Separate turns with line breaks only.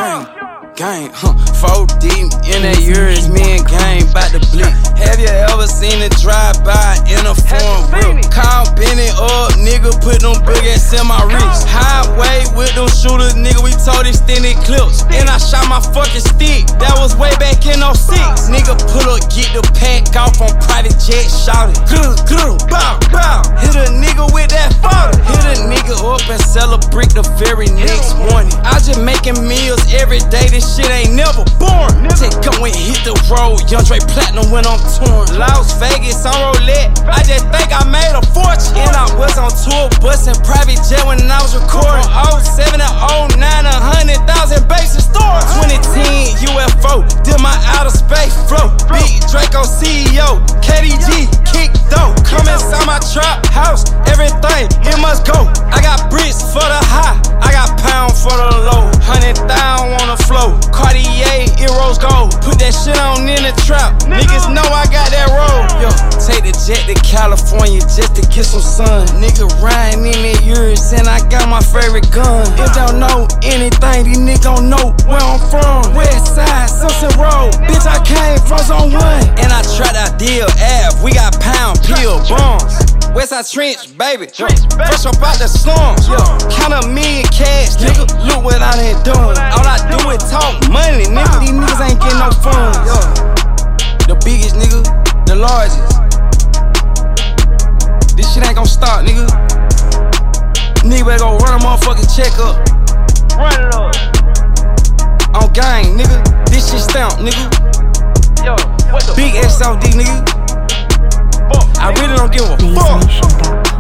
gang, 4 deep in that year is me and gang bout to bleed. Have you ever seen a drive-by in a foreign whip? Call Benny up, nigga, put them big ass in my wrist. Highway with them shooters, nigga, we told extended clips. And I shot my fucking stick, that was way back in 06. Nigga, pull up, get the pack off on private jet, shout it. Bow, bow, hit a nigga with that fodder. Hit a nigga up and sell a brick the very next morning. I just making meals every day, this shit ain't never boring. Take go and hit the road, Young Dre Platinum when I'm torn. Las Vegas on roulette, I just think I made a fortune. And I was on tour busting private jet when I was recording. 07 and 09, 100,000 bases stores. 2010 UFO, did my outer space flow. Big Draco CEO, KDG, kick dough. Come inside my trap house, everything, it must go. I got bricks for the high, I got pound for the low. 100,000 on the flow, Cartier, Eros gold. Put that shit on in the trap, niggas know I got that roll. Yo, take the jet to California just to get some sun. Nigga riding in the years and I got my favorite gun. If they don't know anything, these niggas don't know where I'm from. West side, Sunset Road, bitch I came from Zone 1. And I tried out Deal Ave, we got pound, pill, bombs. Westside Trench, baby. Fresh up out the slums. Count a million cash, nigga. Look what I done done. All I do is talk money, nigga. These niggas ain't getting no funds. The biggest, nigga. The largest. This shit ain't gon' stop, nigga. Nigga better go run a motherfucking check up. Run it up. On gang, nigga. This shit stamp, nigga. Yo, what the big SOD, nigga. I really don't give a fuck.